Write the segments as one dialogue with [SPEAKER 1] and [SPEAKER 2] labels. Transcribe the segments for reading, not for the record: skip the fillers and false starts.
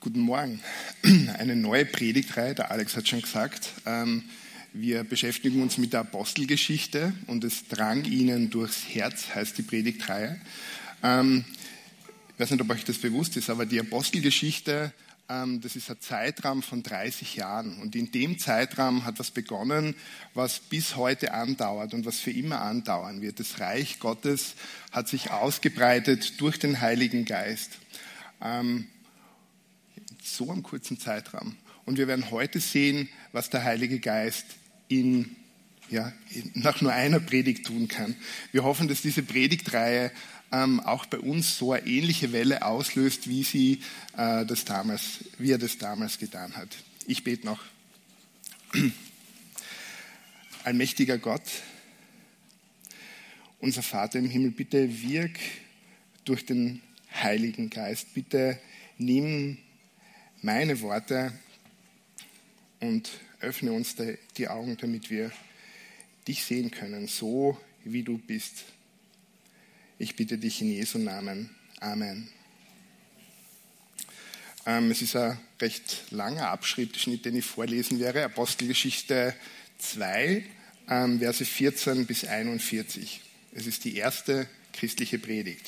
[SPEAKER 1] Guten Morgen. Eine neue Predigtreihe, der Alex hat schon gesagt. Wir beschäftigen uns mit der Apostelgeschichte und es drang ihnen durchs Herz, heißt die Predigtreihe. Ich weiß nicht, ob euch das bewusst ist, aber die Apostelgeschichte, das ist ein Zeitraum von 30 Jahren. Und in dem Zeitraum hat was begonnen, was bis heute andauert und was für immer andauern wird. Das Reich Gottes hat sich ausgebreitet durch den Heiligen Geist. So einem kurzen Zeitraum. Und wir werden heute sehen, was der Heilige Geist nach nur einer Predigt tun kann. Wir hoffen, dass diese Predigtreihe auch bei uns so eine ähnliche Welle auslöst, wie er das damals getan hat. Ich bete noch. Allmächtiger Gott, unser Vater im Himmel, bitte wirk durch den Heiligen Geist. Bitte nimm meine Worte und öffne uns die Augen, damit wir dich sehen können, so wie du bist. Ich bitte dich in Jesu Namen. Amen. Es ist ein recht langer Abschnitt, den ich vorlesen werde. Apostelgeschichte 2, Verse 14 bis 41. Es ist die erste christliche Predigt.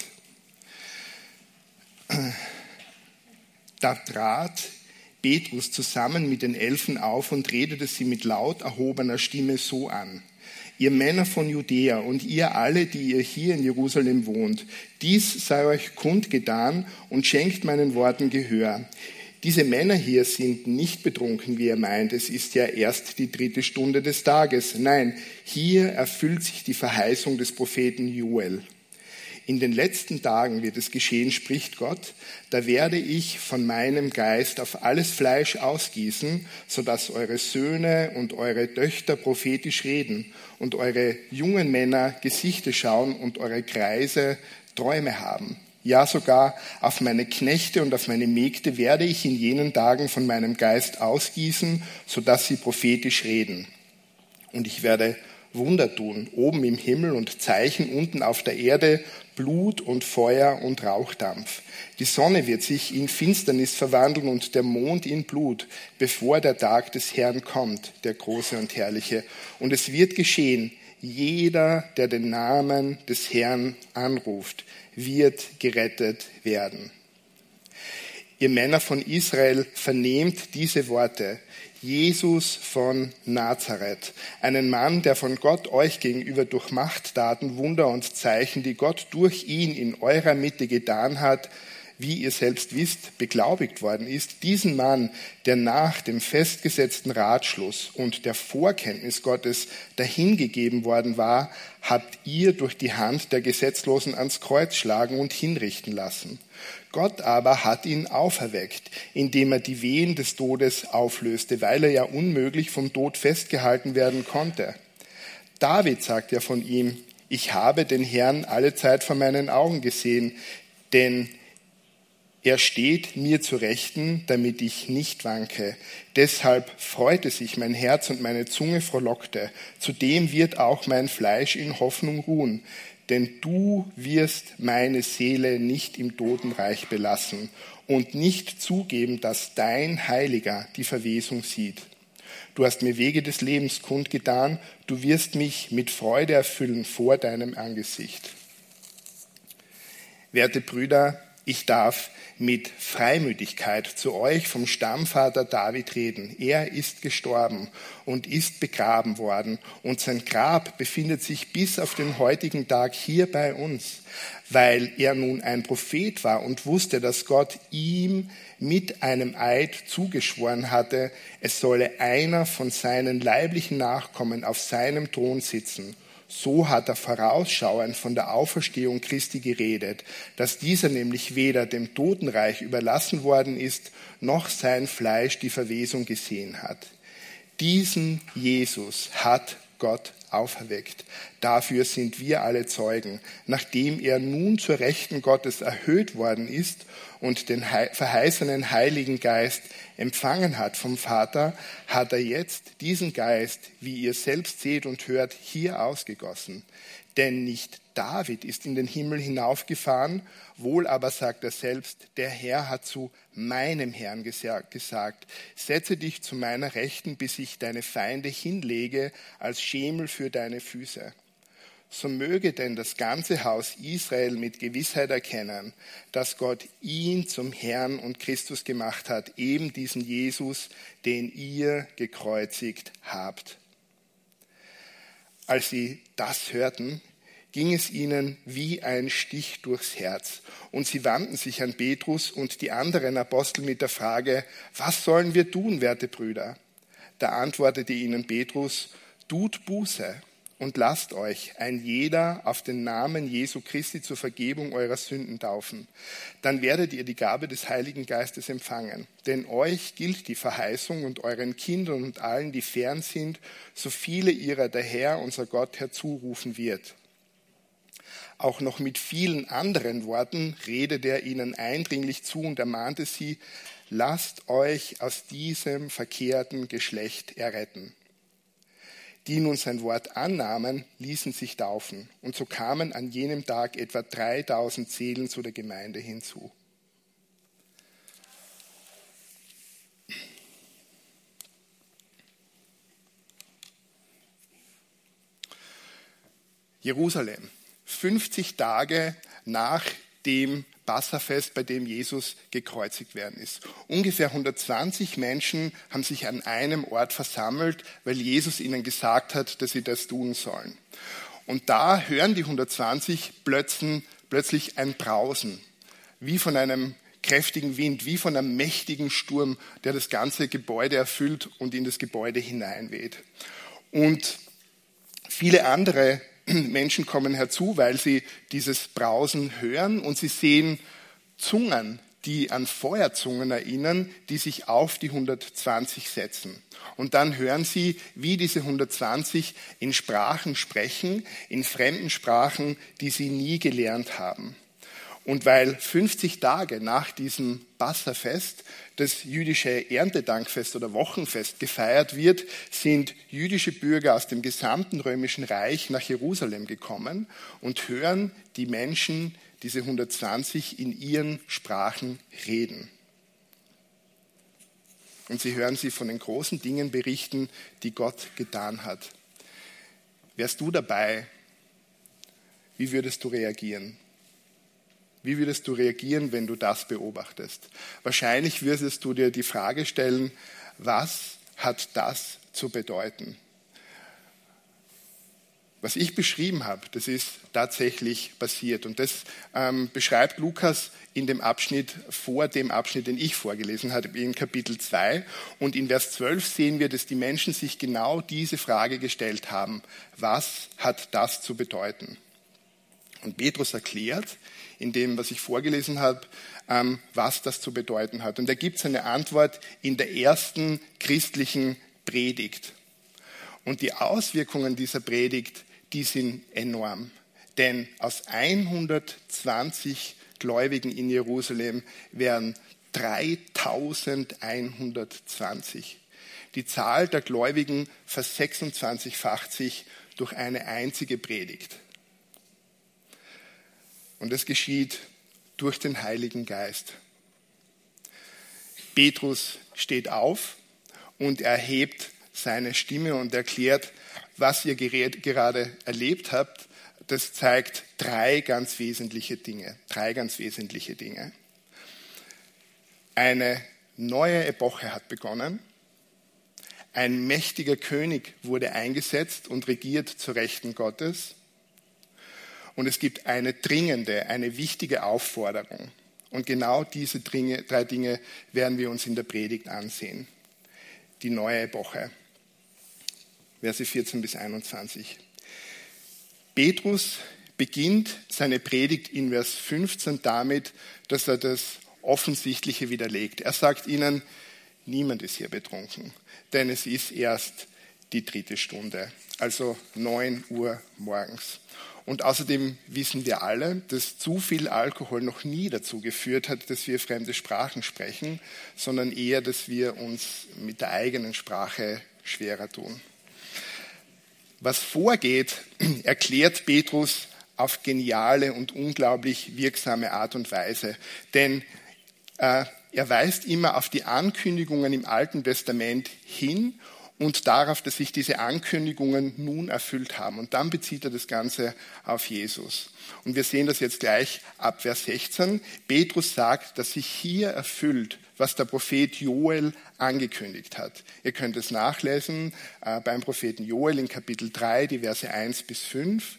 [SPEAKER 1] Da trat Petrus zusammen mit den 11 auf und redete sie mit laut erhobener Stimme so an: Ihr Männer von Judäa und ihr alle, die ihr hier in Jerusalem wohnt, dies sei euch kundgetan und schenkt meinen Worten Gehör. Diese Männer hier sind nicht betrunken, wie ihr meint. Es ist ja erst die 3. Stunde des Tages. Nein, hier erfüllt sich die Verheißung des Propheten Joel. In den letzten Tagen wird es geschehen, spricht Gott, da werde ich von meinem Geist auf alles Fleisch ausgießen, sodass eure Söhne und eure Töchter prophetisch reden und eure jungen Männer Gesichter schauen und eure Greise Träume haben. Ja, sogar auf meine Knechte und auf meine Mägde werde ich in jenen Tagen von meinem Geist ausgießen, sodass sie prophetisch reden. Und ich werde Wunder tun, oben im Himmel und Zeichen unten auf der Erde, Blut und Feuer und Rauchdampf. Die Sonne wird sich in Finsternis verwandeln und der Mond in Blut, bevor der Tag des Herrn kommt, der große und herrliche. Und es wird geschehen, jeder, der den Namen des Herrn anruft, wird gerettet werden. Ihr Männer von Israel, vernehmt diese Worte. Jesus von Nazareth, einen Mann, der von Gott euch gegenüber durch Machttaten, Wunder und Zeichen, die Gott durch ihn in eurer Mitte getan hat, wie ihr selbst wisst, beglaubigt worden ist. Diesen Mann, der nach dem festgesetzten Ratschluss und der Vorkenntnis Gottes dahingegeben worden war, habt ihr durch die Hand der Gesetzlosen ans Kreuz schlagen und hinrichten lassen. Gott aber hat ihn auferweckt, indem er die Wehen des Todes auflöste, weil er ja unmöglich vom Tod festgehalten werden konnte. David sagt ja von ihm: Ich habe den Herrn alle Zeit vor meinen Augen gesehen, denn er steht mir zu Rechten, damit ich nicht wanke. Deshalb freute sich mein Herz und meine Zunge frohlockte. Zudem wird auch mein Fleisch in Hoffnung ruhen. Denn du wirst meine Seele nicht im Totenreich belassen und nicht zugeben, dass dein Heiliger die Verwesung sieht. Du hast mir Wege des Lebens kundgetan, du wirst mich mit Freude erfüllen vor deinem Angesicht. Werte Brüder, ich darf mit Freimütigkeit zu euch vom Stammvater David reden. Er ist gestorben und ist begraben worden und sein Grab befindet sich bis auf den heutigen Tag hier bei uns, weil er nun ein Prophet war und wusste, dass Gott ihm mit einem Eid zugeschworen hatte, es solle einer von seinen leiblichen Nachkommen auf seinem Thron sitzen. So hat er vorausschauend von der Auferstehung Christi geredet, dass dieser nämlich weder dem Totenreich überlassen worden ist, noch sein Fleisch die Verwesung gesehen hat. Diesen Jesus hat Gott auferweckt. Dafür sind wir alle Zeugen. Nachdem er nun zur Rechten Gottes erhöht worden ist und den verheißenen Heiligen Geist empfangen hat vom Vater, hat er jetzt diesen Geist, wie ihr selbst seht und hört, hier ausgegossen. Denn nicht David ist in den Himmel hinaufgefahren, wohl aber sagt er selbst, der Herr hat zu meinem Herrn gesagt, setze dich zu meiner Rechten, bis ich deine Feinde hinlege als Schemel für deine Füße. So möge denn das ganze Haus Israel mit Gewissheit erkennen, dass Gott ihn zum Herrn und Christus gemacht hat, eben diesen Jesus, den ihr gekreuzigt habt. Als sie das hörten, ging es ihnen wie ein Stich durchs Herz. Und sie wandten sich an Petrus und die anderen Apostel mit der Frage, was sollen wir tun, werte Brüder? Da antwortete ihnen Petrus, tut Buße und lasst euch ein jeder auf den Namen Jesu Christi zur Vergebung eurer Sünden taufen. Dann werdet ihr die Gabe des Heiligen Geistes empfangen. Denn euch gilt die Verheißung und euren Kindern und allen, die fern sind, so viele ihrer der Herr, unser Gott, herzurufen wird. Auch noch mit vielen anderen Worten redete er ihnen eindringlich zu und ermahnte sie, lasst euch aus diesem verkehrten Geschlecht erretten. Die nun sein Wort annahmen, ließen sich taufen. Und so kamen an jenem Tag etwa 3000 Seelen zu der Gemeinde hinzu. Jerusalem. 50 Tage nach dem Passafest, bei dem Jesus gekreuzigt werden ist. Ungefähr 120 Menschen haben sich an einem Ort versammelt, weil Jesus ihnen gesagt hat, dass sie das tun sollen. Und da hören die 120 plötzlich ein Brausen, wie von einem kräftigen Wind, wie von einem mächtigen Sturm, der das ganze Gebäude erfüllt und in das Gebäude hineinweht. Und viele andere Menschen kommen herzu, weil sie dieses Brausen hören und sie sehen Zungen, die an Feuerzungen erinnern, die sich auf die 120 setzen. Und dann hören sie, wie diese 120 in Sprachen sprechen, in fremden Sprachen, die sie nie gelernt haben. Und weil 50 Tage nach diesem Passafest das jüdische Erntedankfest oder Wochenfest gefeiert wird, sind jüdische Bürger aus dem gesamten römischen Reich nach Jerusalem gekommen und hören die Menschen, diese 120, in ihren Sprachen reden. Und sie hören sie von den großen Dingen berichten, die Gott getan hat. Wärst du dabei? Wie würdest du reagieren? Wie würdest du reagieren, wenn du das beobachtest? Wahrscheinlich würdest du dir die Frage stellen, was hat das zu bedeuten? Was ich beschrieben habe, das ist tatsächlich passiert. Und das beschreibt Lukas in dem Abschnitt vor dem Abschnitt, den ich vorgelesen habe, in Kapitel 2. Und in Vers 12 sehen wir, dass die Menschen sich genau diese Frage gestellt haben. Was hat das zu bedeuten? Und Petrus erklärt, in dem, was ich vorgelesen habe, was das zu bedeuten hat. Und er gibt seine Antwort in der ersten christlichen Predigt. Und die Auswirkungen dieser Predigt, die sind enorm. Denn aus 120 Gläubigen in Jerusalem werden 3120. Die Zahl der Gläubigen ver26-facht sich durch eine einzige Predigt. Und das geschieht durch den Heiligen Geist. Petrus steht auf und erhebt seine Stimme und erklärt, was ihr gerade erlebt habt. Das zeigt drei ganz wesentliche Dinge. Eine neue Epoche hat begonnen. Ein mächtiger König wurde eingesetzt und regiert zur Rechten Gottes. Und es gibt eine dringende, eine wichtige Aufforderung. Und genau diese drei Dinge werden wir uns in der Predigt ansehen. Die neue Epoche. Verse 14 bis 21. Petrus beginnt seine Predigt in Vers 15 damit, dass er das Offensichtliche widerlegt. Er sagt ihnen, niemand ist hier betrunken, denn es ist erst die 3. Stunde, also 9 Uhr morgens. Und außerdem wissen wir alle, dass zu viel Alkohol noch nie dazu geführt hat, dass wir fremde Sprachen sprechen, sondern eher, dass wir uns mit der eigenen Sprache schwerer tun. Was vorgeht, erklärt Petrus auf geniale und unglaublich wirksame Art und Weise. Denn er weist immer auf die Ankündigungen im Alten Testament hin und darauf, dass sich diese Ankündigungen nun erfüllt haben. Und dann bezieht er das Ganze auf Jesus. Und wir sehen das jetzt gleich ab Vers 16. Petrus sagt, dass sich hier erfüllt, was der Prophet Joel angekündigt hat. Ihr könnt es nachlesen beim Propheten Joel in Kapitel 3, die Verse 1 bis 5.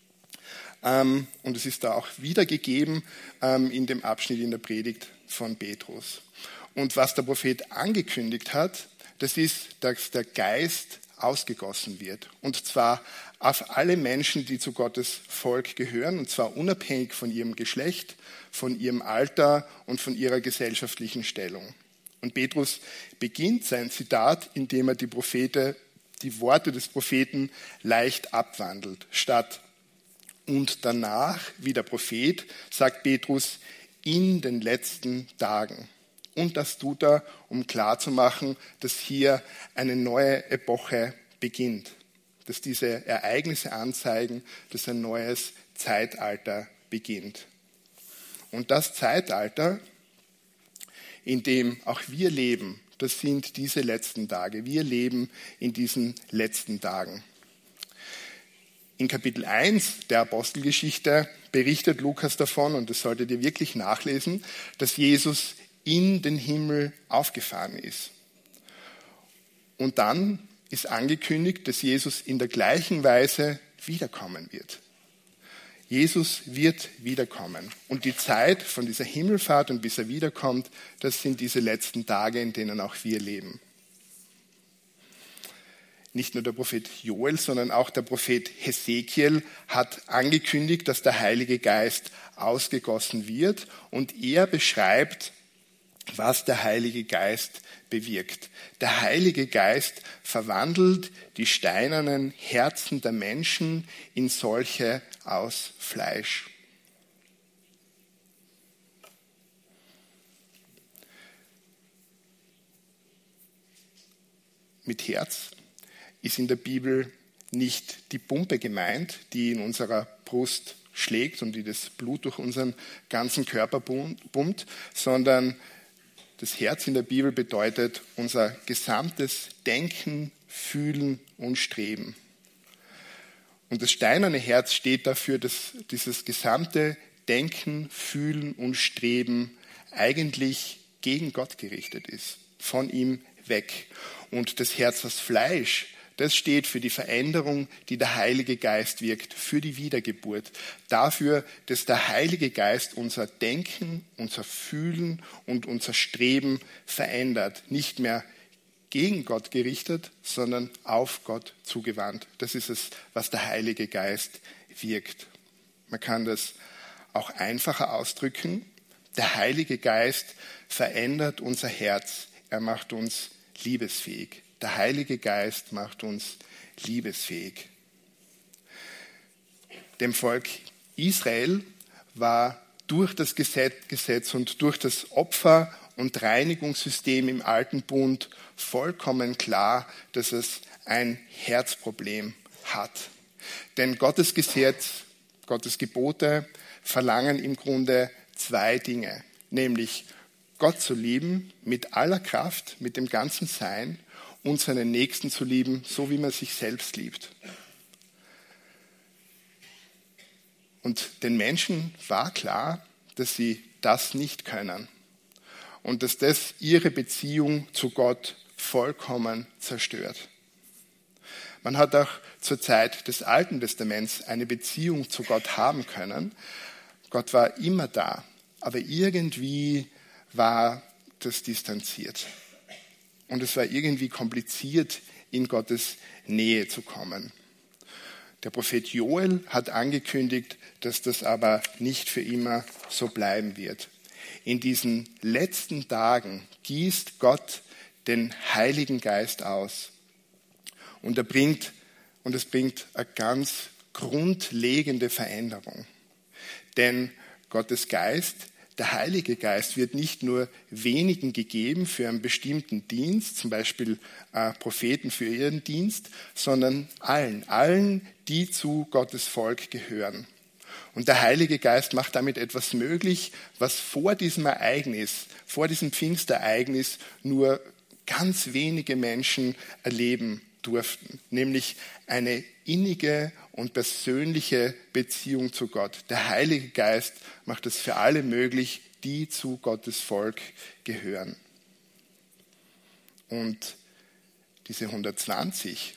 [SPEAKER 1] Und es ist da auch wiedergegeben in dem Abschnitt in der Predigt von Petrus. Und was der Prophet angekündigt hat, das ist, dass der Geist ausgegossen wird. Und zwar auf alle Menschen, die zu Gottes Volk gehören, und zwar unabhängig von ihrem Geschlecht, von ihrem Alter und von ihrer gesellschaftlichen Stellung. Und Petrus beginnt sein Zitat, indem er die Worte des Propheten leicht abwandelt. Statt und danach, wie der Prophet, sagt Petrus, in den letzten Tagen. Und das tut er, um klarzumachen, dass hier eine neue Epoche beginnt. Dass diese Ereignisse anzeigen, dass ein neues Zeitalter beginnt. Und das Zeitalter, in dem auch wir leben, das sind diese letzten Tage. Wir leben in diesen letzten Tagen. In Kapitel 1 der Apostelgeschichte berichtet Lukas davon, und das solltet ihr wirklich nachlesen, dass Jesus in den Himmel aufgefahren ist. Und dann ist angekündigt, dass Jesus in der gleichen Weise wiederkommen wird. Jesus wird wiederkommen. Und die Zeit von dieser Himmelfahrt und bis er wiederkommt, das sind diese letzten Tage, in denen auch wir leben. Nicht nur der Prophet Joel, sondern auch der Prophet Hesekiel hat angekündigt, dass der Heilige Geist ausgegossen wird. Und er beschreibt, was der Heilige Geist bewirkt. Der Heilige Geist verwandelt die steinernen Herzen der Menschen in solche aus Fleisch. Mit Herz ist in der Bibel nicht die Pumpe gemeint, die in unserer Brust schlägt und die das Blut durch unseren ganzen Körper pumpt, sondern das Herz in der Bibel bedeutet unser gesamtes Denken, Fühlen und Streben. Und das steinerne Herz steht dafür, dass dieses gesamte Denken, Fühlen und Streben eigentlich gegen Gott gerichtet ist, von ihm weg. Und das Herz aus Fleisch, das steht für die Veränderung, die der Heilige Geist wirkt, für die Wiedergeburt. Dafür, dass der Heilige Geist unser Denken, unser Fühlen und unser Streben verändert. Nicht mehr gegen Gott gerichtet, sondern auf Gott zugewandt. Das ist es, was der Heilige Geist wirkt. Man kann das auch einfacher ausdrücken. Der Heilige Geist verändert unser Herz. Er macht uns liebesfähig. Der Heilige Geist macht uns liebesfähig. Dem Volk Israel war durch das Gesetz und durch das Opfer- und Reinigungssystem im Alten Bund vollkommen klar, dass es ein Herzproblem hat. Denn Gottes Gesetz, Gottes Gebote verlangen im Grunde zwei Dinge, nämlich Gott zu lieben mit aller Kraft, mit dem ganzen Sein und seinen Nächsten zu lieben, so wie man sich selbst liebt. Und den Menschen war klar, dass sie das nicht können und dass das ihre Beziehung zu Gott vollkommen zerstört. Man hat auch zur Zeit des Alten Testaments eine Beziehung zu Gott haben können. Gott war immer da, aber irgendwie war das distanziert. Und es war irgendwie kompliziert, in Gottes Nähe zu kommen. Der Prophet Joel hat angekündigt, dass das aber nicht für immer so bleiben wird. In diesen letzten Tagen gießt Gott den Heiligen Geist aus. Und es bringt eine ganz grundlegende Veränderung. Denn Gottes Geist, der Heilige Geist, wird nicht nur wenigen gegeben für einen bestimmten Dienst, zum Beispiel Propheten für ihren Dienst, sondern allen, die zu Gottes Volk gehören. Und der Heilige Geist macht damit etwas möglich, was vor diesem Ereignis, vor diesem Pfingstereignis nur ganz wenige Menschen erleben durften, nämlich eine innige und persönliche Beziehung zu Gott. Der Heilige Geist macht es für alle möglich, die zu Gottes Volk gehören. Und diese 120,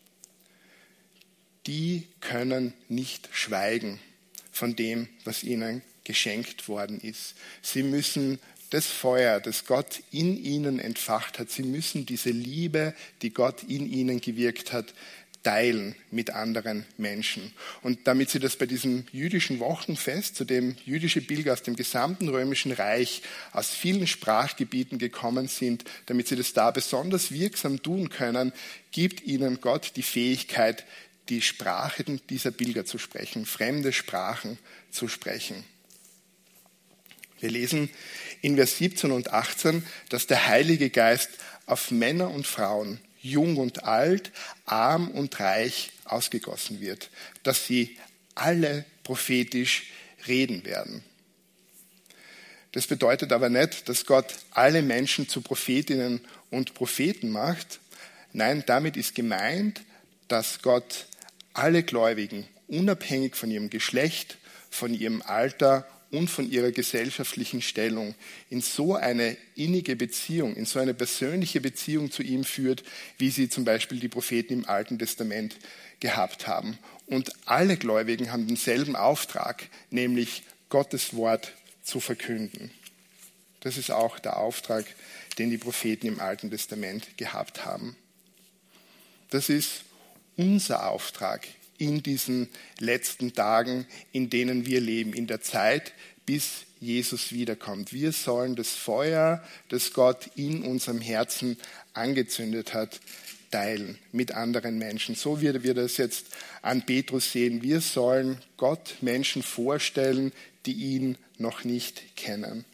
[SPEAKER 1] die können nicht schweigen von dem, was ihnen geschenkt worden ist. Sie müssen das Feuer, das Gott in ihnen entfacht hat, sie müssen diese Liebe, die Gott in ihnen gewirkt hat, teilen mit anderen Menschen. Und damit sie das bei diesem jüdischen Wochenfest, zu dem jüdische Pilger aus dem gesamten Römischen Reich, aus vielen Sprachgebieten gekommen sind, damit sie das da besonders wirksam tun können, gibt ihnen Gott die Fähigkeit, die Sprachen dieser Pilger zu sprechen, fremde Sprachen zu sprechen. Wir lesen in Vers 17 und 18, dass der Heilige Geist auf Männer und Frauen, jung und alt, arm und reich ausgegossen wird, dass sie alle prophetisch reden werden. Das bedeutet aber nicht, dass Gott alle Menschen zu Prophetinnen und Propheten macht. Nein, damit ist gemeint, dass Gott alle Gläubigen, unabhängig von ihrem Geschlecht, von ihrem Alter und von ihrer gesellschaftlichen Stellung in so eine innige Beziehung, in so eine persönliche Beziehung zu ihm führt, wie sie zum Beispiel die Propheten im Alten Testament gehabt haben. Und alle Gläubigen haben denselben Auftrag, nämlich Gottes Wort zu verkünden. Das ist auch der Auftrag, den die Propheten im Alten Testament gehabt haben. Das ist unser Auftrag in diesen letzten Tagen, in denen wir leben, in der Zeit, bis Jesus wiederkommt. Wir sollen das Feuer, das Gott in unserem Herzen angezündet hat, teilen mit anderen Menschen. So wie wir das jetzt an Petrus sehen. Wir sollen Gott Menschen vorstellen, die ihn noch nicht kennen.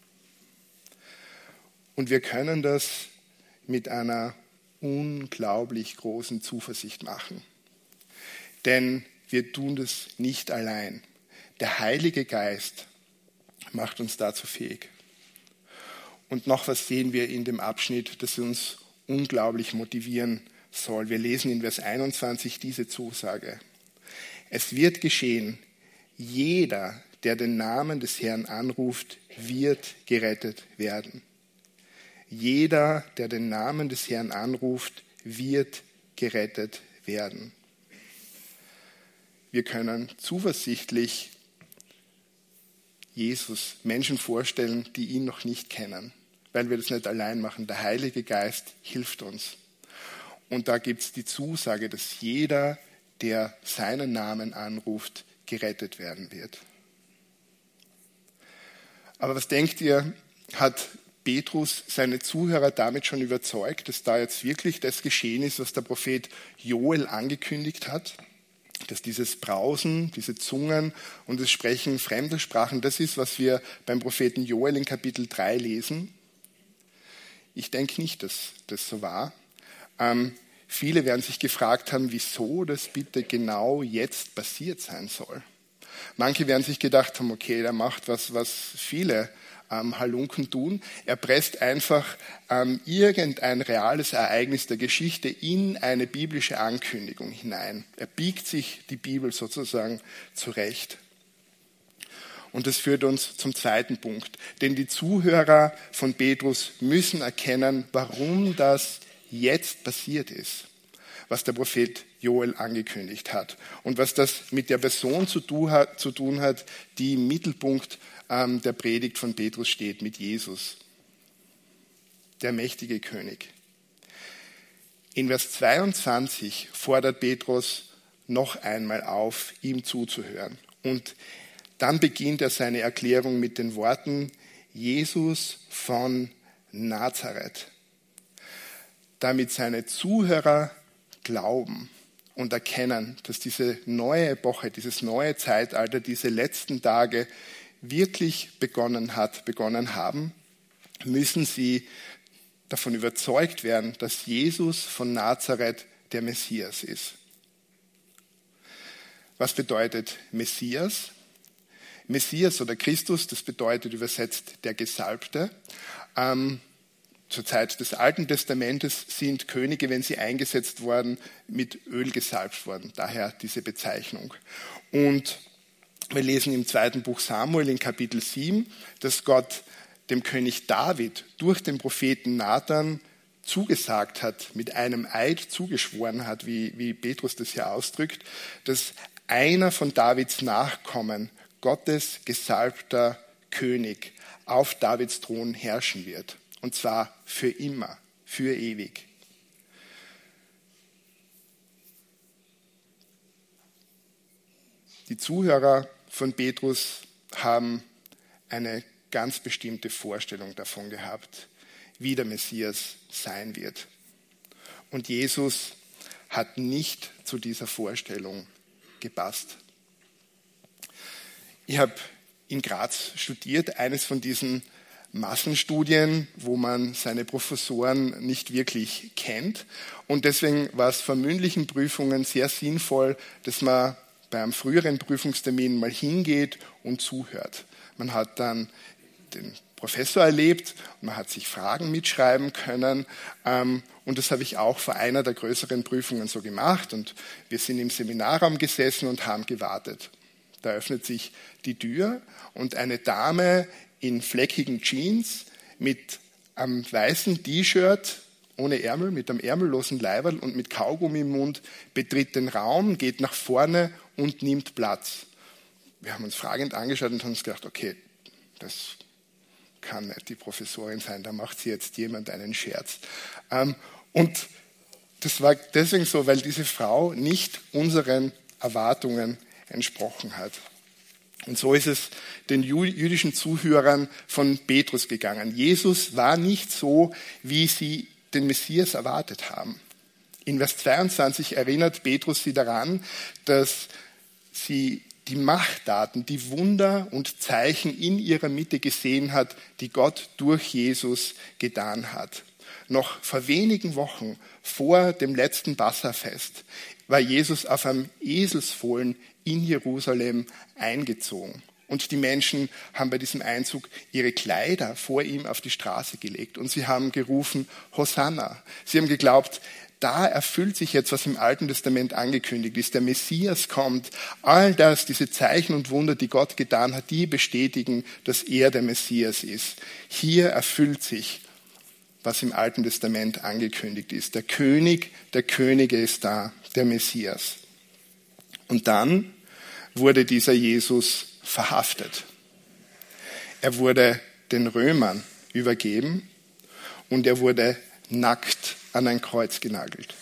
[SPEAKER 1] Und wir können das mit einer unglaublich großen Zuversicht machen. Denn wir tun das nicht allein. Der Heilige Geist macht uns dazu fähig. Und noch was sehen wir in dem Abschnitt, das uns unglaublich motivieren soll. Wir lesen in Vers 21 diese Zusage. Es wird geschehen, jeder, der den Namen des Herrn anruft, wird gerettet werden. Jeder, der den Namen des Herrn anruft, wird gerettet werden. Wir können zuversichtlich Jesus Menschen vorstellen, die ihn noch nicht kennen, weil wir das nicht allein machen. Der Heilige Geist hilft uns. Und da gibt es die Zusage, dass jeder, der seinen Namen anruft, gerettet werden wird. Aber was denkt ihr, hat Petrus seine Zuhörer damit schon überzeugt, dass da jetzt wirklich das geschehen ist, was der Prophet Joel angekündigt hat? Dass dieses Brausen, diese Zungen und das Sprechen fremder Sprachen, das ist, was wir beim Propheten Joel in Kapitel 3 lesen? Ich denke nicht, dass das so war. Viele werden sich gefragt haben, wieso das bitte genau jetzt passiert sein soll. Manche werden sich gedacht haben, okay, der macht was viele Halunken tun. Er presst einfach irgendein reales Ereignis der Geschichte in eine biblische Ankündigung hinein. Er biegt sich die Bibel sozusagen zurecht. Und das führt uns zum zweiten Punkt. Denn die Zuhörer von Petrus müssen erkennen, warum das jetzt passiert ist, was der Prophet Joel angekündigt hat. Und was das mit der Person zu tun hat, die im Mittelpunkt der Predigt von Petrus steht, mit Jesus, der mächtige König. In Vers 22 fordert Petrus noch einmal auf, ihm zuzuhören. Und dann beginnt er seine Erklärung mit den Worten, Jesus von Nazareth, damit seine Zuhörer glauben und erkennen, dass diese neue Epoche, dieses neue Zeitalter, diese letzten Tage wirklich begonnen haben, müssen sie davon überzeugt werden, dass Jesus von Nazareth der Messias ist. Was bedeutet Messias? Messias oder Christus, das bedeutet übersetzt der Gesalbte. Zur Zeit des Alten Testamentes sind Könige, wenn sie eingesetzt wurden, mit Öl gesalbt worden. Daher diese Bezeichnung. Und wir lesen im 2. Buch Samuel in Kapitel 7, dass Gott dem König David durch den Propheten Nathan zugesagt hat, mit einem Eid zugeschworen hat, wie Petrus das hier ausdrückt, dass einer von Davids Nachkommen, Gottes gesalbter König, auf Davids Thron herrschen wird. Und zwar für immer, für ewig. Die Zuhörer von Petrus haben eine ganz bestimmte Vorstellung davon gehabt, wie der Messias sein wird. Und Jesus hat nicht zu dieser Vorstellung gepasst. Ich habe in Graz studiert, eines von diesen Massenstudien, wo man seine Professoren nicht wirklich kennt. Und deswegen war es vor mündlichen Prüfungen sehr sinnvoll, dass man bei einem früheren Prüfungstermin mal hingeht und zuhört. Man hat dann den Professor erlebt und man hat sich Fragen mitschreiben können. Und das habe ich auch vor einer der größeren Prüfungen so gemacht. Und wir sind im Seminarraum gesessen und haben gewartet. Da öffnet sich die Tür und eine Dame in fleckigen Jeans mit einem weißen T-Shirt ohne Ärmel, mit einem ärmellosen Leiberl und mit Kaugummi im Mund betritt den Raum, geht nach vorne und nimmt Platz. Wir haben uns fragend angeschaut und haben uns gedacht, okay, das kann nicht die Professorin sein, da macht sie jetzt jemand einen Scherz. Und das war deswegen so, weil diese Frau nicht unseren Erwartungen entsprochen hat. Und so ist es den jüdischen Zuhörern von Petrus gegangen. Jesus war nicht so, wie sie den Messias erwartet haben. In Vers 22 erinnert Petrus sie daran, dass sie die Machttaten, die Wunder und Zeichen in ihrer Mitte gesehen hat, die Gott durch Jesus getan hat. Noch vor wenigen Wochen vor dem letzten Passafest war Jesus auf einem Eselsfohlen in Jerusalem eingezogen. Und die Menschen haben bei diesem Einzug ihre Kleider vor ihm auf die Straße gelegt. Und sie haben gerufen, Hosanna. Sie haben geglaubt, da erfüllt sich jetzt, was im Alten Testament angekündigt ist. Der Messias kommt. All das, diese Zeichen und Wunder, die Gott getan hat, die bestätigen, dass er der Messias ist. Hier erfüllt sich, was im Alten Testament angekündigt ist. Der König der Könige ist da, der Messias. Und dann wurde dieser Jesus verhaftet. Er wurde den Römern übergeben und er wurde nackt an ein Kreuz genagelt,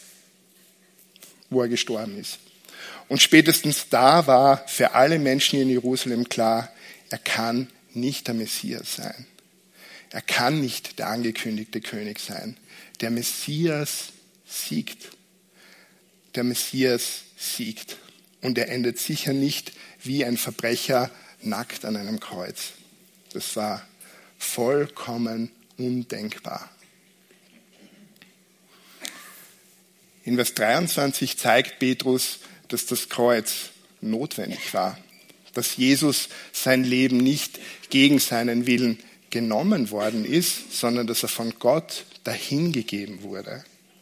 [SPEAKER 1] wo er gestorben ist. Und spätestens da war für alle Menschen in Jerusalem klar, er kann nicht der Messias sein. Er kann nicht der angekündigte König sein. Der Messias siegt. Der Messias siegt. Und er endet sicher nicht wie ein Verbrecher nackt an einem Kreuz. Das war vollkommen undenkbar. In Vers 23 zeigt Petrus, dass das Kreuz notwendig war. Dass Jesus sein Leben nicht gegen seinen Willen genommen worden ist, sondern dass er von Gott dahingegeben wurde.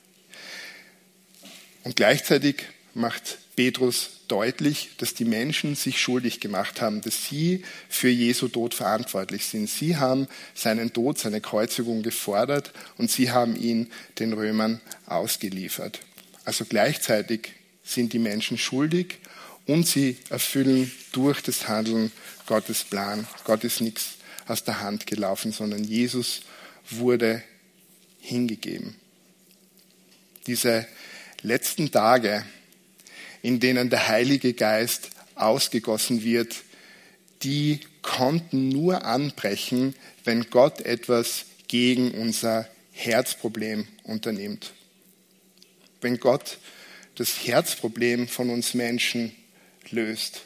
[SPEAKER 1] Und gleichzeitig macht Petrus deutlich, dass die Menschen sich schuldig gemacht haben, dass sie für Jesu Tod verantwortlich sind. Sie haben seinen Tod, seine Kreuzigung gefordert und sie haben ihn den Römern ausgeliefert. Also gleichzeitig sind die Menschen schuldig und sie erfüllen durch das Handeln Gottes Plan. Gott ist nichts aus der Hand gelaufen, sondern Jesus wurde hingegeben. Diese letzten Tage, in denen der Heilige Geist ausgegossen wird, die konnten nur anbrechen, wenn Gott etwas gegen unser Herzproblem unternimmt. wenn Gott das Herzproblem von uns Menschen löst.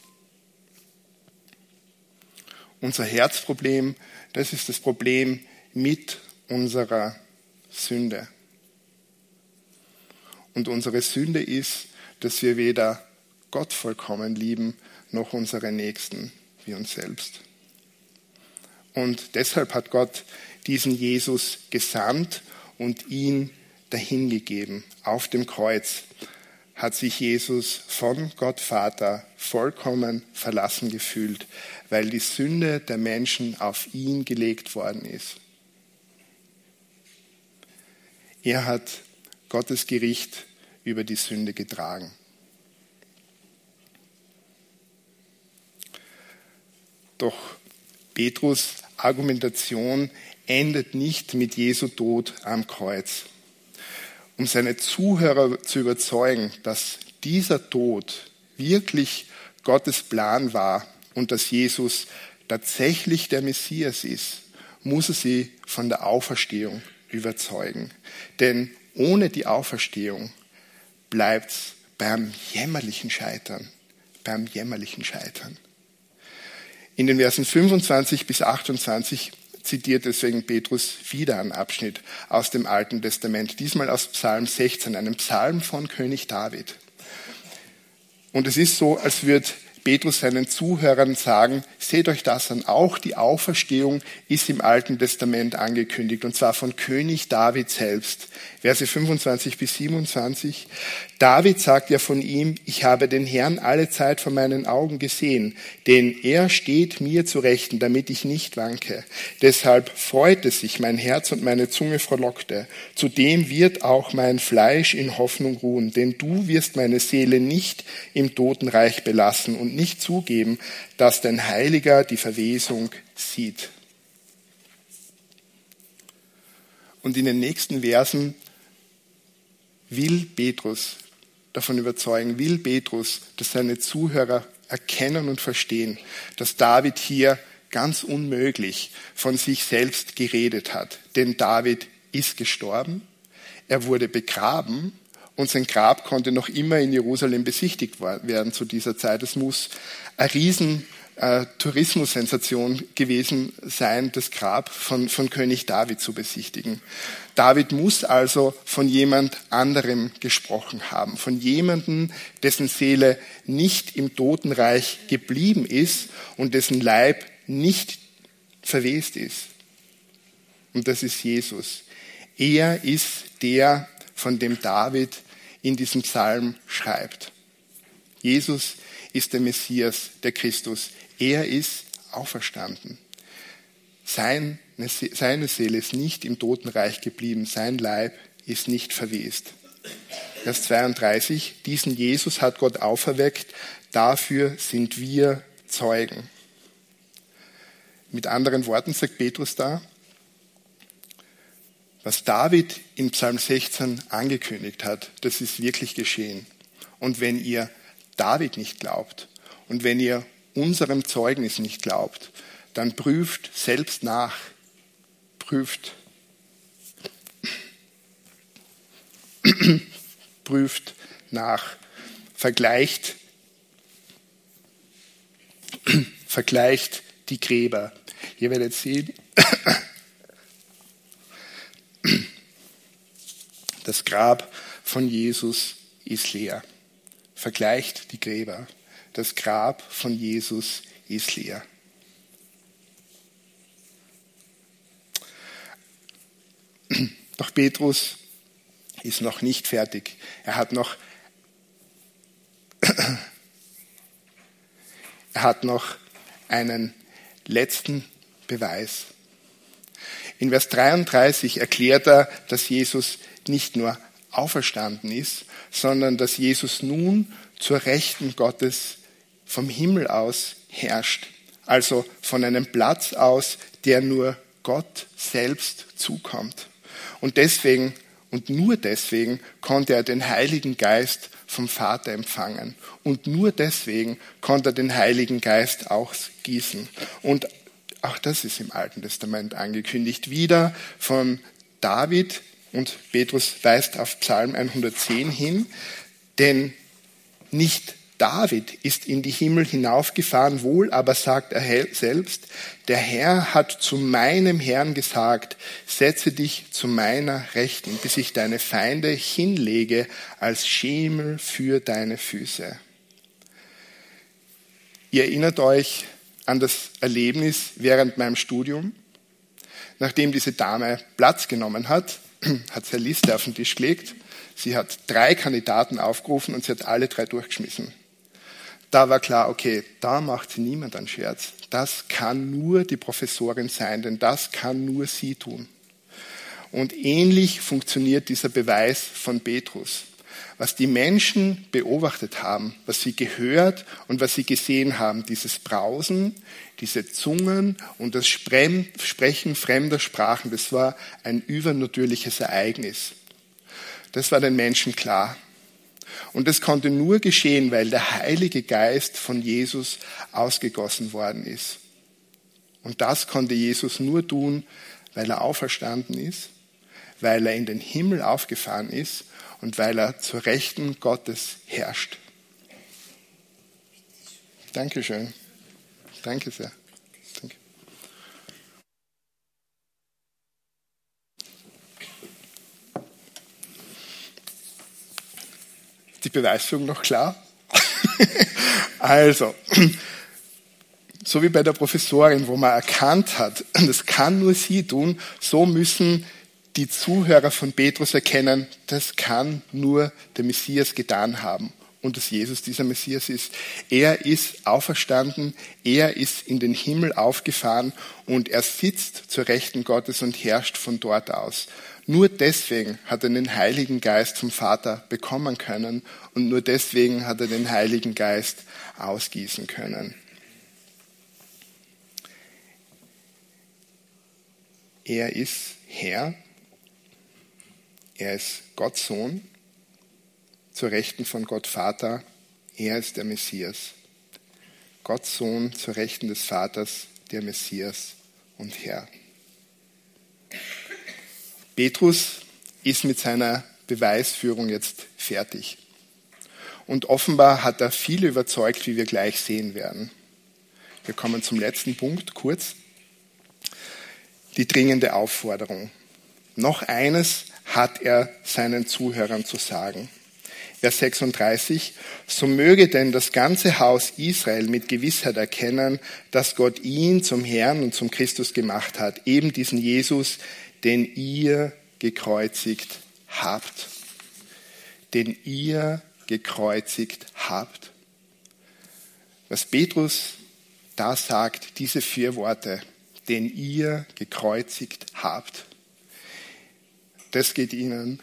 [SPEAKER 1] Unser Herzproblem, das ist das Problem mit unserer Sünde. Und unsere Sünde ist, dass wir weder Gott vollkommen lieben, noch unsere Nächsten wie uns selbst. Und deshalb hat Gott diesen Jesus gesandt und ihn dahingegeben. Auf dem Kreuz hat sich Jesus von Gott Vater vollkommen verlassen gefühlt, weil die Sünde der Menschen auf ihn gelegt worden ist. Er hat Gottes Gericht über die Sünde getragen. Doch Petrus' Argumentation endet nicht mit Jesu Tod am Kreuz. Um seine Zuhörer zu überzeugen, dass dieser Tod wirklich Gottes Plan war und dass Jesus tatsächlich der Messias ist, muss er sie von der Auferstehung überzeugen. Denn ohne die Auferstehung bleibt es beim jämmerlichen Scheitern. Beim jämmerlichen Scheitern. In den Versen 25 bis 28 zitiert deswegen Petrus wieder einen Abschnitt aus dem Alten Testament, diesmal aus Psalm 16, einem Psalm von König David. Und es ist so, als würde Petrus seinen Zuhörern sagen, seht euch das an, auch die Auferstehung ist im Alten Testament angekündigt, und zwar von König David selbst. Verse 25 bis 27. David sagt ja von ihm, ich habe den Herrn alle Zeit vor meinen Augen gesehen, denn er steht mir zu Rechten, damit ich nicht wanke. Deshalb freute sich mein Herz und meine Zunge frohlockte. Zudem wird auch mein Fleisch in Hoffnung ruhen, denn du wirst meine Seele nicht im Totenreich belassen und nicht zugeben, dass dein Heiliger die Verwesung sieht. Und in den nächsten Versen will Petrus davon überzeugen, will Petrus, dass seine Zuhörer erkennen und verstehen, dass David hier ganz unmöglich von sich selbst geredet hat. Denn David ist gestorben, er wurde begraben und sein Grab konnte noch immer in Jerusalem besichtigt werden zu dieser Zeit. Es muss eine riesen Tourismussensation gewesen sein, das Grab von König David zu besichtigen. David muss also von jemand anderem gesprochen haben, von jemandem, dessen Seele nicht im Totenreich geblieben ist und dessen Leib nicht verwest ist. Und das ist Jesus. Er ist der, von dem David in diesem Psalm schreibt. Jesus ist der Messias, der Christus. Er ist auferstanden. Seine Seele ist nicht im Totenreich geblieben. Sein Leib ist nicht verwest. Vers 32. Diesen Jesus hat Gott auferweckt. Dafür sind wir Zeugen. Mit anderen Worten sagt Petrus da, was David in Psalm 16 angekündigt hat, das ist wirklich geschehen. Und wenn ihr David nicht glaubt und wenn ihr unserem Zeugnis nicht glaubt, dann prüft selbst nach, prüft nach, vergleicht die Gräber. Ihr werdet sehen, das Grab von Jesus ist leer. Vergleicht die Gräber. Das Grab von Jesus ist leer. Doch Petrus ist noch nicht fertig. Er hat noch einen letzten Beweis. In Vers 33 erklärt er, dass Jesus nicht nur auferstanden ist, sondern dass Jesus nun zur Rechten Gottes vom Himmel aus herrscht. Also von einem Platz aus, der nur Gott selbst zukommt. Und deswegen und nur deswegen konnte er den Heiligen Geist vom Vater empfangen. Und nur deswegen konnte er den Heiligen Geist ausgießen. Und auch das ist im Alten Testament angekündigt. Wieder von David Und Petrus weist auf Psalm 110 hin, denn nicht David ist in die Himmel hinaufgefahren, wohl aber sagt er selbst, der Herr hat zu meinem Herrn gesagt, setze dich zu meiner Rechten, bis ich deine Feinde hinlege als Schemel für deine Füße. Ihr erinnert euch an das Erlebnis während meinem Studium. Nachdem diese Dame Platz genommen hat, hat sie eine Liste auf den Tisch gelegt. Sie hat 3 Kandidaten aufgerufen und sie hat alle 3 durchgeschmissen. Da war klar, okay, da macht sie niemand einen Scherz. Das kann nur die Professorin sein, denn das kann nur sie tun. Und ähnlich funktioniert dieser Beweis von Petrus. Was die Menschen beobachtet haben, was sie gehört und was sie gesehen haben, dieses Brausen, diese Zungen und das Sprechen fremder Sprachen, das war ein übernatürliches Ereignis. Das war den Menschen klar. Und das konnte nur geschehen, weil der Heilige Geist von Jesus ausgegossen worden ist. Und das konnte Jesus nur tun, weil er auferstanden ist, weil er in den Himmel aufgefahren ist und weil er zur Rechten Gottes herrscht. Dankeschön. Danke sehr. Danke. Ist die Beweisführung noch klar? Also, so wie bei der Professorin, wo man erkannt hat, das kann nur sie tun, so müssen die Zuhörer von Petrus erkennen, das kann nur der Messias getan haben. Und dass Jesus dieser Messias ist. Er ist auferstanden, er ist in den Himmel aufgefahren und er sitzt zur Rechten Gottes und herrscht von dort aus. Nur deswegen hat er den Heiligen Geist vom Vater bekommen können und nur deswegen hat er den Heiligen Geist ausgießen können. Er ist Herr, er ist Gottes Sohn, zur Rechten von Gott Vater, er ist der Messias. Gottes Sohn zur Rechten des Vaters, der Messias und Herr. Petrus ist mit seiner Beweisführung jetzt fertig. Und offenbar hat er viele überzeugt, wie wir gleich sehen werden. Wir kommen zum letzten Punkt, kurz. Die dringende Aufforderung. Noch eines hat er seinen Zuhörern zu sagen. Vers 36, so möge denn das ganze Haus Israel mit Gewissheit erkennen, dass Gott ihn zum Herrn und zum Christus gemacht hat, eben diesen Jesus, den ihr gekreuzigt habt. Den ihr gekreuzigt habt. Was Petrus da sagt, diese 4 Worte, den ihr gekreuzigt habt, das geht ihnen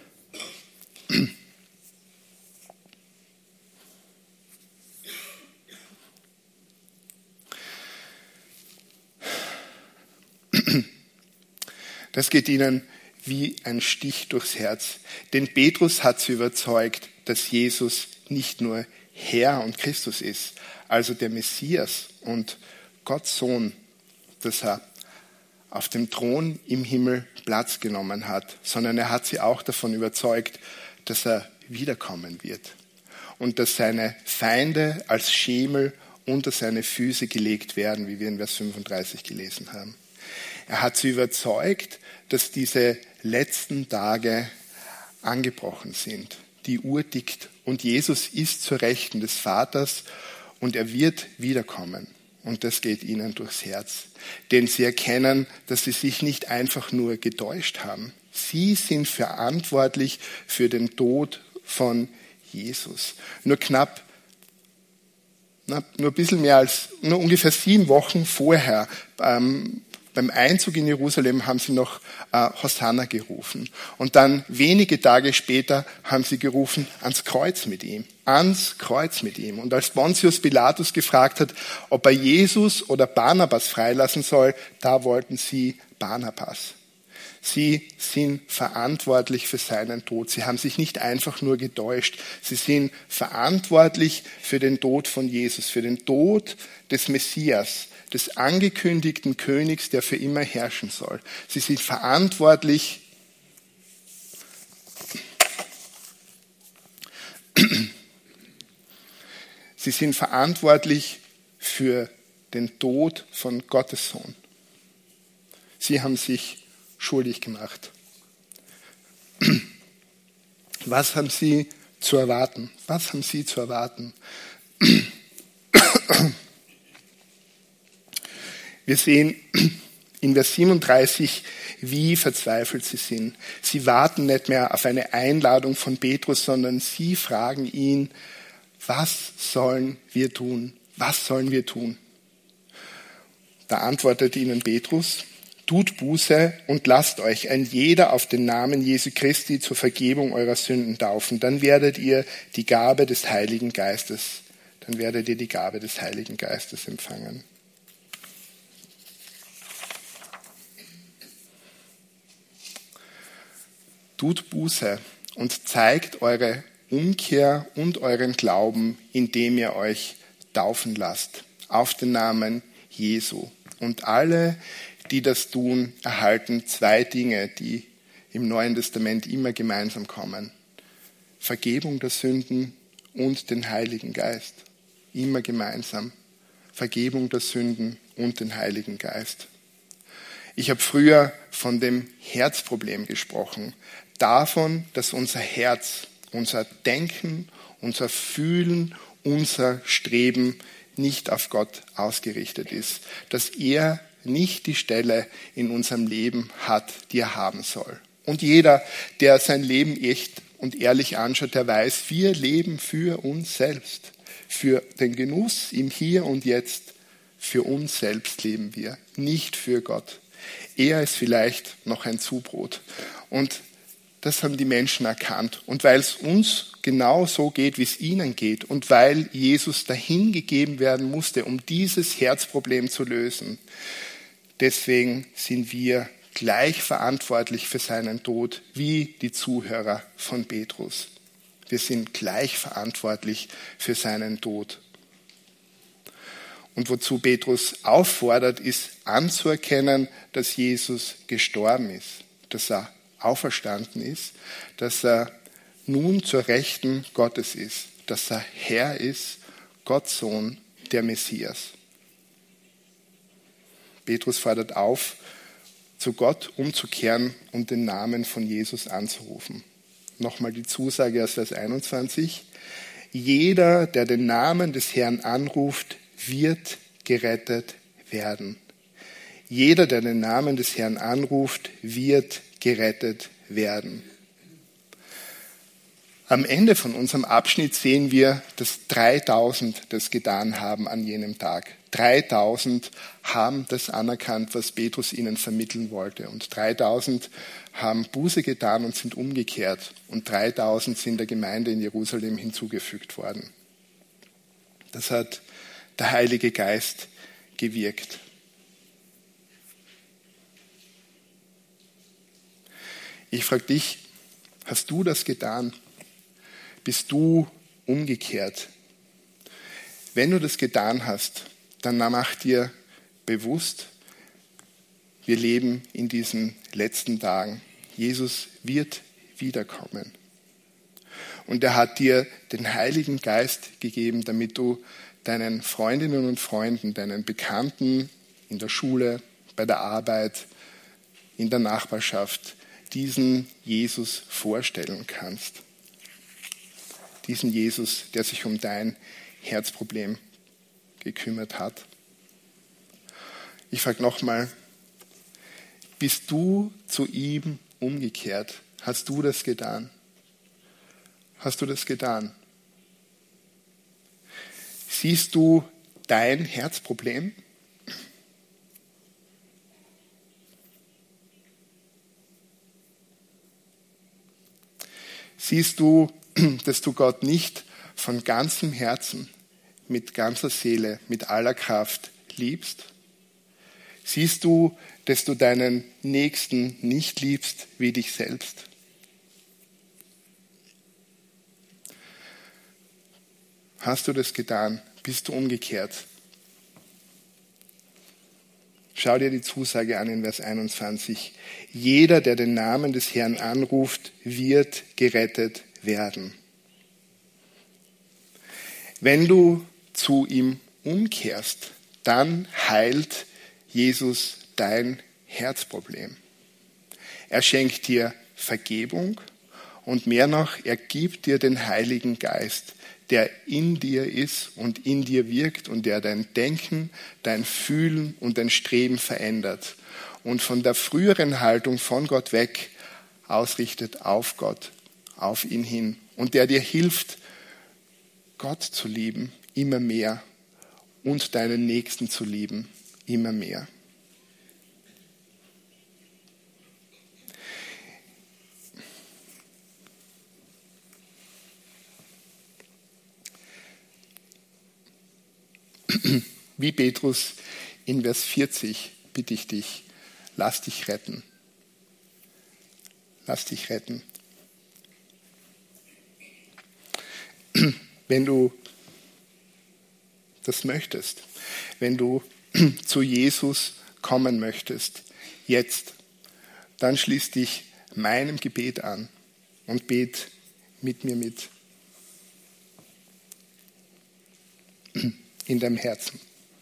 [SPEAKER 1] wie ein Stich durchs Herz. Denn Petrus hat sie überzeugt, dass Jesus nicht nur Herr und Christus ist, also der Messias und Gottes Sohn, dass er auf dem Thron im Himmel Platz genommen hat, sondern er hat sie auch davon überzeugt, dass er wiederkommen wird und dass seine Feinde als Schemel unter seine Füße gelegt werden, wie wir in Vers 35 gelesen haben. Er hat sie überzeugt, dass diese letzten Tage angebrochen sind. Die Uhr tickt und Jesus ist zur Rechten des Vaters und er wird wiederkommen. Und das geht ihnen durchs Herz. Denn sie erkennen, dass sie sich nicht einfach nur getäuscht haben. Sie sind verantwortlich für den Tod von Jesus. Nur ungefähr 7 Wochen vorher, beim Einzug in Jerusalem haben sie noch Hosanna gerufen. Und dann wenige Tage später haben sie gerufen, ans Kreuz mit ihm. Ans Kreuz mit ihm. Und als Pontius Pilatus gefragt hat, ob er Jesus oder Barnabas freilassen soll, da wollten sie Barnabas. Sie sind verantwortlich für seinen Tod. Sie haben sich nicht einfach nur getäuscht. Sie sind verantwortlich für den Tod von Jesus, für den Tod des Messias, des angekündigten Königs, der für immer herrschen soll. Sie sind verantwortlich Sie sind verantwortlich für den Tod von Gottes Sohn. Sie haben sich schuldig gemacht. Was haben sie zu erwarten? Was haben sie zu erwarten? Wir sehen in Vers 37, wie verzweifelt sie sind. Sie warten nicht mehr auf eine Einladung von Petrus, sondern sie fragen ihn, was sollen wir tun? Was sollen wir tun? Da antwortet ihnen Petrus, tut Buße und lasst euch ein jeder auf den Namen Jesu Christi zur Vergebung eurer Sünden taufen. Dann werdet ihr die Gabe des Heiligen Geistes empfangen. Tut Buße und zeigt eure Umkehr und euren Glauben, indem ihr euch taufen lasst, auf den Namen Jesu. Und alle, die das tun, erhalten 2 Dinge, die im Neuen Testament immer gemeinsam kommen. Vergebung der Sünden und den Heiligen Geist. Immer gemeinsam. Vergebung der Sünden und den Heiligen Geist. Ich habe früher von dem Herzproblem gesprochen. Davon, dass unser Herz, unser Denken, unser Fühlen, unser Streben nicht auf Gott ausgerichtet ist. Dass er nicht die Stelle in unserem Leben hat, die er haben soll. Und jeder, der sein Leben echt und ehrlich anschaut, der weiß, wir leben für uns selbst. Für den Genuss im Hier und Jetzt. Für uns selbst leben wir, nicht für Gott. Er ist vielleicht noch ein Zubrot. Und das haben die Menschen erkannt. Und weil es uns genau so geht, wie es ihnen geht, und weil Jesus dahingegeben werden musste, um dieses Herzproblem zu lösen, deswegen sind wir gleich verantwortlich für seinen Tod wie die Zuhörer von Petrus. Wir sind gleich verantwortlich für seinen Tod. Und wozu Petrus auffordert, ist anzuerkennen, dass Jesus gestorben ist, dass er auferstanden ist, dass er nun zur Rechten Gottes ist, dass er Herr ist, Gottes Sohn, der Messias. Petrus fordert auf, zu Gott umzukehren und den Namen von Jesus anzurufen. Nochmal die Zusage aus Vers 21. Jeder, der den Namen des Herrn anruft, wird gerettet werden. Jeder, der den Namen des Herrn anruft, wird gerettet werden. Am Ende von unserem Abschnitt sehen wir, dass 3000 das getan haben an jenem Tag. 3000 haben das anerkannt, was Petrus ihnen vermitteln wollte. Und 3000 haben Buße getan und sind umgekehrt. Und 3000 sind der Gemeinde in Jerusalem hinzugefügt worden. Das hat der Heilige Geist gewirkt. Ich frage dich, hast du das getan? Bist du umgekehrt? Wenn du das getan hast, dann mach dir bewusst, wir leben in diesen letzten Tagen. Jesus wird wiederkommen. Und er hat dir den Heiligen Geist gegeben, damit du deinen Freundinnen und Freunden, deinen Bekannten in der Schule, bei der Arbeit, in der Nachbarschaft, diesen Jesus vorstellen kannst. Diesen Jesus, der sich um dein Herzproblem gekümmert hat. Ich frage nochmal, bist du zu ihm umgekehrt? Hast du das getan? Hast du das getan? Siehst du dein Herzproblem? Siehst du, dass du Gott nicht von ganzem Herzen, mit ganzer Seele, mit aller Kraft liebst? Siehst du, dass du deinen Nächsten nicht liebst wie dich selbst? Hast du das getan? Bist du umgekehrt? Schau dir die Zusage an in Vers 21. Jeder, der den Namen des Herrn anruft, wird gerettet werden. Wenn du zu ihm umkehrst, dann heilt Jesus dein Herzproblem. Er schenkt dir Vergebung und mehr noch, er gibt dir den Heiligen Geist, der in dir ist und in dir wirkt und der dein Denken, dein Fühlen und dein Streben verändert und von der früheren Haltung von Gott weg ausrichtet auf Gott, auf ihn hin und der dir hilft, Gott zu lieben, immer mehr und deinen Nächsten zu lieben, immer mehr. Wie Petrus in Vers 40 bitte ich dich, lass dich retten. Lass dich retten. Wenn du das möchtest, wenn du zu Jesus kommen möchtest, jetzt, dann schließ dich meinem Gebet an und bet mit mir mit. In deinem Herzen.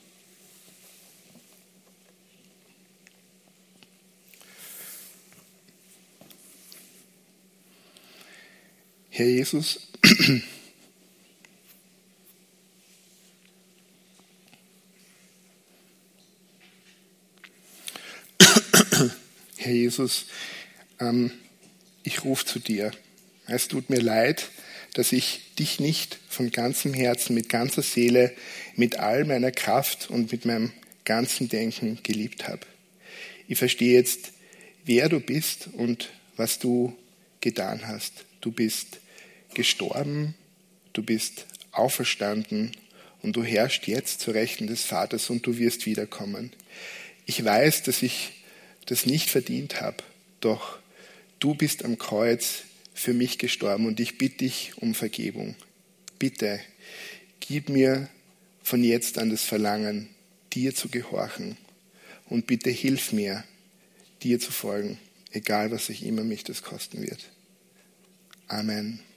[SPEAKER 1] Herr Jesus, Herr Jesus, ich rufe zu dir. Es tut mir leid, dass ich dich nicht von ganzem Herzen, mit ganzer Seele, mit all meiner Kraft und mit meinem ganzen Denken geliebt habe. Ich verstehe jetzt, wer du bist und was du getan hast. Du bist gestorben, du bist auferstanden und du herrschst jetzt zur Rechten des Vaters und du wirst wiederkommen. Ich weiß, dass ich das nicht verdient habe, doch du bist am Kreuz für mich gestorben und ich bitte dich um Vergebung. Bitte, gib mir von jetzt an das Verlangen, dir zu gehorchen und bitte hilf mir, dir zu folgen, egal was sich immer mich das kosten wird. Amen.